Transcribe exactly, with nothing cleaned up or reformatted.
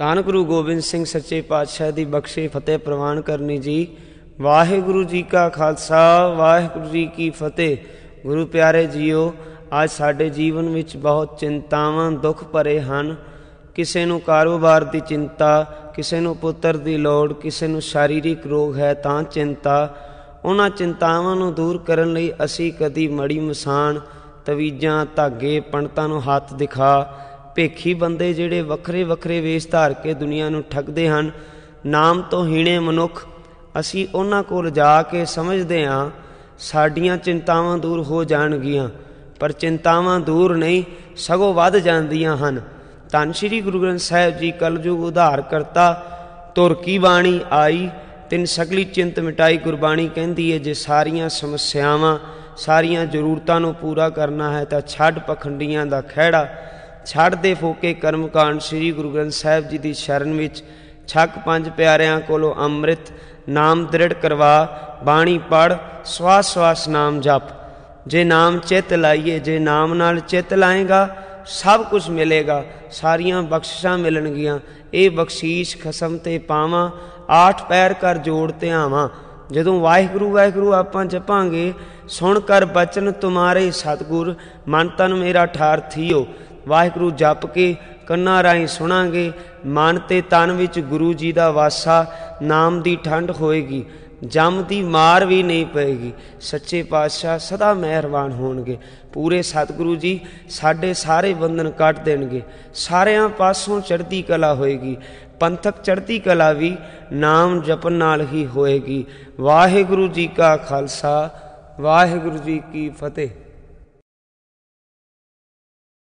ਧੰਨ ਗੁਰੂ ਗੋਬਿੰਦ ਸਿੰਘ ਸੱਚੇ ਪਾਤਸ਼ਾਹ ਦੀ ਬਖਸ਼ੇ ਫਤਿਹ ਪ੍ਰਵਾਨ ਕਰਨੀ ਜੀ। ਵਾਹਿਗੁਰੂ ਜੀ ਕਾ ਖਾਲਸਾ, ਵਾਹਿਗੁਰੂ ਜੀ ਕੀ ਫਤਿਹ। ਗੁਰੂ ਪਿਆਰੇ ਜੀਓ, ਅੱਜ ਸਾਡੇ ਜੀਵਨ ਵਿੱਚ ਬਹੁਤ ਚਿੰਤਾਵਾਂ ਦੁੱਖ ਭਰੇ ਹਨ। ਕਿਸੇ ਨੂੰ ਕਾਰੋਬਾਰ ਦੀ ਚਿੰਤਾ, ਕਿਸੇ ਨੂੰ ਪੁੱਤਰ ਦੀ ਲੋੜ, ਕਿਸੇ ਨੂੰ ਸਰੀਰਕ ਰੋਗ ਹੈ ਤਾਂ ਚਿੰਤਾ। ਉਹਨਾਂ ਚਿੰਤਾਵਾਂ ਨੂੰ ਦੂਰ ਕਰਨ ਲਈ ਅਸੀਂ ਕਦੀ ਮੜੀ ਮਸਾਣ, ਤਵੀਜ਼ਾਂ, ਧਾਗੇ, ਪੰਡਤਾਂ ਨੂੰ ਹੱਥ ਦਿਖਾ, ਭੇਖੀ ਬੰਦੇ ਜਿਹੜੇ ਵੱਖਰੇ ਵੱਖਰੇ ਵੇਸ਼ ਧਾਰ ਕੇ ਦੁਨੀਆ ਨੂੰ ਠੱਗਦੇ ਹਨ, ਨਾਮ ਤੋਂ ਹੀਣੇ ਮਨੁੱਖ, ਅਸੀਂ ਉਹਨਾਂ ਕੋਲ ਜਾ ਕੇ ਸਮਝਦੇ ਹਾਂ ਸਾਡੀਆਂ ਚਿੰਤਾਵਾਂ ਦੂਰ ਹੋ ਜਾਣਗੀਆਂ, ਪਰ ਚਿੰਤਾਵਾਂ ਦੂਰ ਨਹੀਂ ਸਗੋਂ ਵੱਧ ਜਾਂਦੀਆਂ ਹਨ। ਧੰਨ ਸ਼੍ਰੀ ਗੁਰੂ ਗ੍ਰੰਥ ਸਾਹਿਬ ਜੀ ਕਲਯੁਗ ਉਧਾਰ ਕਰਤਾ, ਤੁਰ ਕੀ ਬਾਣੀ ਆਈ, ਤਿੰਨ ਸਗਲੀ ਚਿੰਤ ਮਿਟਾਈ। ਗੁਰਬਾਣੀ ਕਹਿੰਦੀ ਹੈ ਜੇ ਸਾਰੀਆਂ ਸਮੱਸਿਆਵਾਂ, ਸਾਰੀਆਂ ਜ਼ਰੂਰਤਾਂ ਨੂੰ ਪੂਰਾ ਕਰਨਾ ਹੈ ਤਾਂ ਛੱਡ ਪਖੰਡੀਆਂ ਦਾ ਖਹਿੜਾ, ਛੱਡ ਦੇ ਫੋਕੇ ਕਰਮਕਾਂਡ। ਸ਼੍ਰੀ ਗੁਰੂ ਗ੍ਰੰਥ ਸਾਹਿਬ ਜੀ ਦੀ ਸ਼ਰਨ ਵਿੱਚ ਛੱਕ ਪੰਜ ਪਿਆਰਿਆਂ ਕੋਲੋਂ ਅੰਮ੍ਰਿਤ ਨਾਮ ਦ੍ਰਿੜ ਕਰਵਾ, ਬਾਣੀ ਪੜ੍ਹ, ਸਵਾਸ ਸਵਾਸ ਨਾਮ ਜਪ। ਜੇ ਨਾਮ ਚਿੱਤ ਲਾਈਏ, ਜੇ ਨਾਮ ਨਾਲ ਚਿੱਤ ਲਾਏਗਾ ਸਭ ਕੁਝ ਮਿਲੇਗਾ, ਸਾਰੀਆਂ ਬਖਸ਼ਿਸ਼ਾਂ ਮਿਲਣਗੀਆਂ। ਇਹ ਬਖਸ਼ੀਸ਼ ਖਸਮ ਤੇ ਪਾਵਾਂ, ਆਠ ਪੈਰ ਕਰ ਜੋੜ ਧਿਆਵਾਂ। ਜਦੋਂ ਵਾਹਿਗੁਰੂ ਵਾਹਿਗੁਰੂ ਆਪਾਂ ਜਪਾਂਗੇ, ਸੁਣ ਕਰ ਬਚਨ ਤੁਮਾਰੇ ਸਤਿਗੁਰ, ਮਨ ਤਨ ਮੇਰਾ ਠਾਰ ਥੀਓ। ਵਾਹਿਗੁਰੂ ਜਪ ਕੇ ਕੰਨਾਂ ਰਾਹੀਂ ਸੁਣਾਂਗੇ, ਮਨ ਤੇ ਤਨ ਵਿੱਚ ਗੁਰੂ ਜੀ ਦਾ ਵਾਸਾ, ਨਾਮ ਦੀ ਠੰਡ ਹੋਏਗੀ, ਜਮ ਦੀ ਮਾਰ ਵੀ ਨਹੀਂ ਪਏਗੀ। ਸੱਚੇ ਪਾਤਸ਼ਾਹ ਸਦਾ ਮਿਹਰਬਾਨ ਹੋਣਗੇ। ਪੂਰੇ ਸਤਿਗੁਰੂ ਜੀ ਸਾਡੇ ਸਾਰੇ ਬੰਧਨ ਕੱਟ ਦੇਣਗੇ, ਸਾਰਿਆਂ ਪਾਸੋਂ ਚੜ੍ਹਦੀ ਕਲਾ ਹੋਏਗੀ। ਪੰਥਕ ਚੜ੍ਹਦੀ ਕਲਾ ਵੀ ਨਾਮ ਜਪਣ ਨਾਲ ਹੀ ਹੋਏਗੀ। ਵਾਹਿਗੁਰੂ ਜੀ ਕਾ ਖਾਲਸਾ, ਵਾਹਿਗੁਰੂ ਜੀ ਕੀ ਫਤਿਹ।